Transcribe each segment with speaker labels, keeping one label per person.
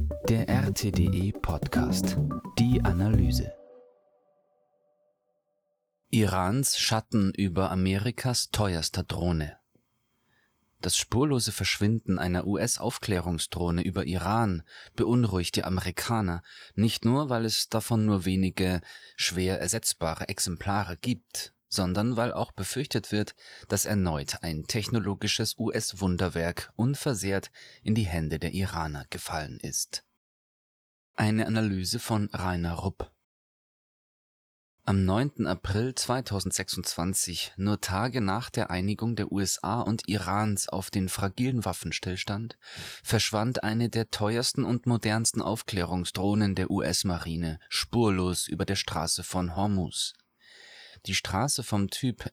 Speaker 1: Der RTDE Podcast. Die Analyse. Irans Schatten über Amerikas teuerster Drohne. Das spurlose Verschwinden einer US-Aufklärungsdrohne über Iran beunruhigt die Amerikaner, nicht nur, weil es davon nur wenige schwer ersetzbare Exemplare gibt, sondern weil auch befürchtet wird, dass erneut ein technologisches US-Wunderwerk unversehrt in die Hände der Iraner gefallen ist. Eine Analyse von Rainer Rupp. Am 9. April 2026, nur Tage nach der Einigung der USA und Irans auf den fragilen Waffenstillstand, verschwand eine der teuersten und modernsten Aufklärungsdrohnen der US-Marine spurlos über der Straße von Hormuz. Die Straße vom Typ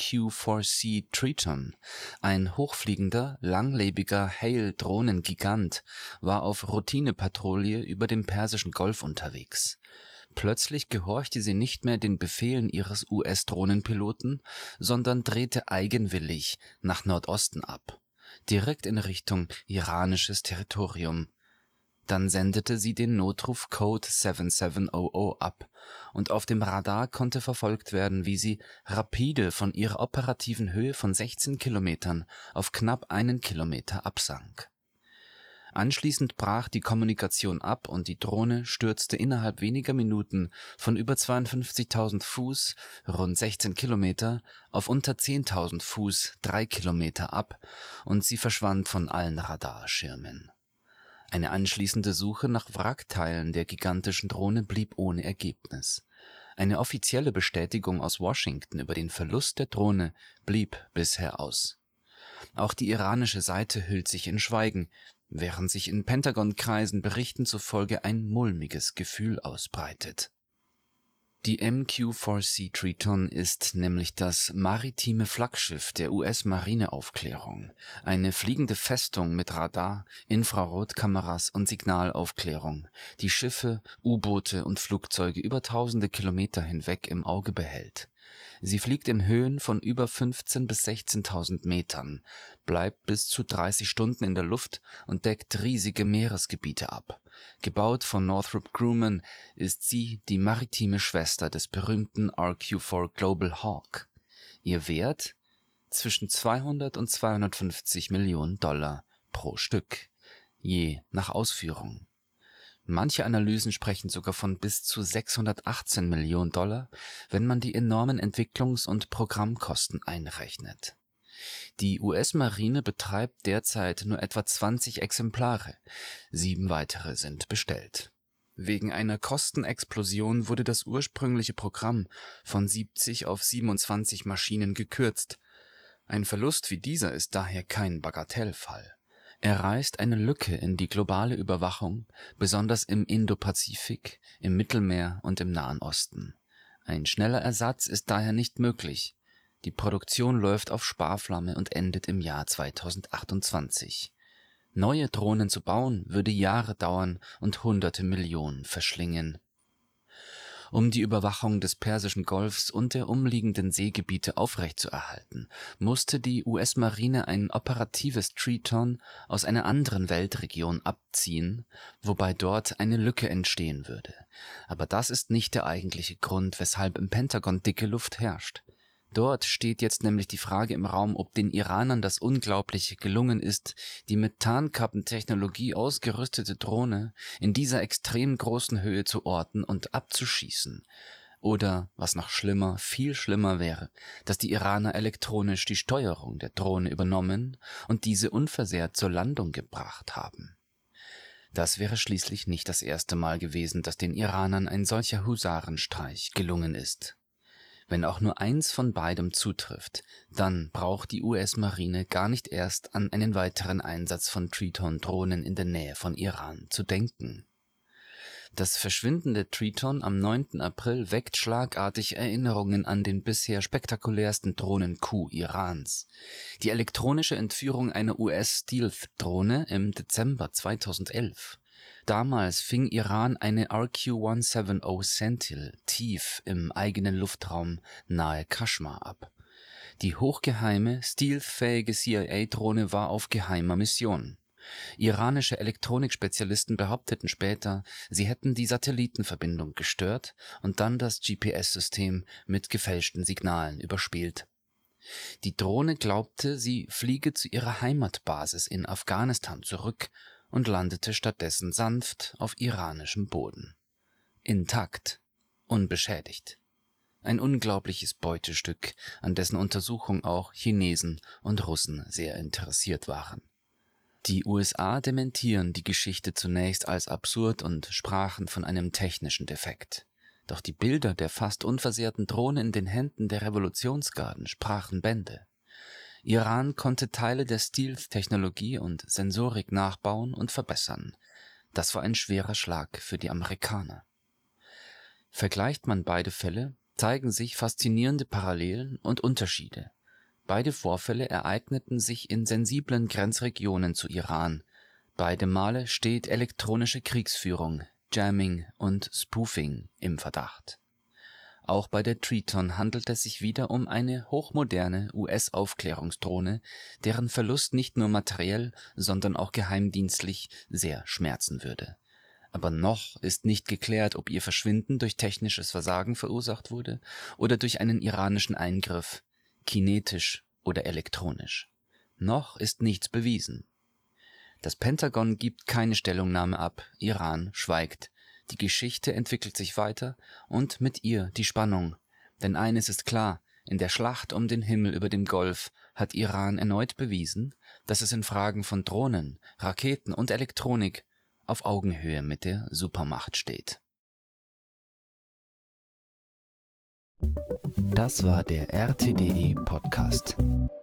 Speaker 1: MQ-4C Triton, ein hochfliegender, langlebiger Hale-Drohnengigant, war auf Routinepatrouille über dem Persischen Golf unterwegs. Plötzlich gehorchte sie nicht mehr den Befehlen ihres US-Drohnenpiloten, sondern drehte eigenwillig nach Nordosten ab, direkt in Richtung iranisches Territorium. Dann sendete sie den Notruf Code 7700 ab und auf dem Radar konnte verfolgt werden, wie sie rapide von ihrer operativen Höhe von 16 Kilometern auf knapp 1 Kilometer absank. Anschließend brach die Kommunikation ab und die Drohne stürzte innerhalb weniger Minuten von über 52.000 Fuß, rund 16 Kilometer, auf unter 10.000 Fuß, 3 Kilometer ab und sie verschwand von allen Radarschirmen. Eine anschließende Suche nach Wrackteilen der gigantischen Drohne blieb ohne Ergebnis. Eine offizielle Bestätigung aus Washington über den Verlust der Drohne blieb bisher aus. Auch die iranische Seite hüllt sich in Schweigen, während sich in Pentagon-Kreisen Berichten zufolge ein mulmiges Gefühl ausbreitet. Die MQ-4C Triton ist nämlich das maritime Flaggschiff der US-Marineaufklärung, eine fliegende Festung mit Radar, Infrarotkameras und Signalaufklärung, die Schiffe, U-Boote und Flugzeuge über tausende Kilometer hinweg im Auge behält. Sie fliegt in Höhen von über 15.000 bis 16.000 Metern, bleibt bis zu 30 Stunden in der Luft und deckt riesige Meeresgebiete ab. Gebaut von Northrop Grumman ist sie die maritime Schwester des berühmten RQ-4 Global Hawk. Ihr Wert? Zwischen 200 und 250 Millionen Dollar pro Stück, je nach Ausführung. Manche Analysen sprechen sogar von bis zu 618 Millionen Dollar, wenn man die enormen Entwicklungs- und Programmkosten einrechnet. Die US-Marine betreibt derzeit nur etwa 20 Exemplare, 7 weitere sind bestellt. Wegen einer Kostenexplosion wurde das ursprüngliche Programm von 70 auf 27 Maschinen gekürzt. Ein Verlust wie dieser ist daher kein Bagatellfall. Er reißt eine Lücke in die globale Überwachung, besonders im Indopazifik, im Mittelmeer und im Nahen Osten. Ein schneller Ersatz ist daher nicht möglich. Die Produktion läuft auf Sparflamme und endet im Jahr 2028. Neue Drohnen zu bauen, würde Jahre dauern und hunderte Millionen verschlingen. Um die Überwachung des Persischen Golfs und der umliegenden Seegebiete aufrechtzuerhalten, musste die US-Marine ein operatives Triton aus einer anderen Weltregion abziehen, wobei dort eine Lücke entstehen würde. Aber das ist nicht der eigentliche Grund, weshalb im Pentagon dicke Luft herrscht. Dort steht jetzt nämlich die Frage im Raum, ob den Iranern das Unglaubliche gelungen ist, die mit Tarnkappentechnologie ausgerüstete Drohne in dieser extrem großen Höhe zu orten und abzuschießen. Oder, was noch schlimmer, viel schlimmer wäre, dass die Iraner elektronisch die Steuerung der Drohne übernommen und diese unversehrt zur Landung gebracht haben. Das wäre schließlich nicht das erste Mal gewesen, dass den Iranern ein solcher Husarenstreich gelungen ist. Wenn auch nur eins von beidem zutrifft, dann braucht die US-Marine gar nicht erst an einen weiteren Einsatz von Triton-Drohnen in der Nähe von Iran zu denken. Das Verschwinden der Triton am 9. April weckt schlagartig Erinnerungen an den bisher spektakulärsten Drohnen-Coup Irans. Die elektronische Entführung einer US-Stealth-Drohne im Dezember 2011. Damals fing Iran eine RQ-170 Sentinel tief im eigenen Luftraum nahe Kaschmar ab. Die hochgeheime, stealth-fähige CIA-Drohne war auf geheimer Mission. Iranische Elektronikspezialisten behaupteten später, sie hätten die Satellitenverbindung gestört und dann das GPS-System mit gefälschten Signalen überspielt. Die Drohne glaubte, sie fliege zu ihrer Heimatbasis in Afghanistan zurück und landete stattdessen sanft auf iranischem Boden. Intakt, unbeschädigt. Ein unglaubliches Beutestück, an dessen Untersuchung auch Chinesen und Russen sehr interessiert waren. Die USA dementieren die Geschichte zunächst als absurd und sprachen von einem technischen Defekt. Doch die Bilder der fast unversehrten Drohne in den Händen der Revolutionsgarden sprachen Bände. Iran konnte Teile der Stealth-Technologie und Sensorik nachbauen und verbessern. Das war ein schwerer Schlag für die Amerikaner. Vergleicht man beide Fälle, zeigen sich faszinierende Parallelen und Unterschiede. Beide Vorfälle ereigneten sich in sensiblen Grenzregionen zu Iran. Beide Male steht elektronische Kriegsführung, Jamming und Spoofing im Verdacht. Auch bei der Triton handelt es sich wieder um eine hochmoderne US-Aufklärungsdrohne, deren Verlust nicht nur materiell, sondern auch geheimdienstlich sehr schmerzen würde. Aber noch ist nicht geklärt, ob ihr Verschwinden durch technisches Versagen verursacht wurde oder durch einen iranischen Eingriff, kinetisch oder elektronisch. Noch ist nichts bewiesen. Das Pentagon gibt keine Stellungnahme ab, Iran schweigt. Die Geschichte entwickelt sich weiter und mit ihr die Spannung. Denn eines ist klar, in der Schlacht um den Himmel über dem Golf hat Iran erneut bewiesen, dass es in Fragen von Drohnen, Raketen und Elektronik auf Augenhöhe mit der Supermacht steht. Das war der RTDE Podcast.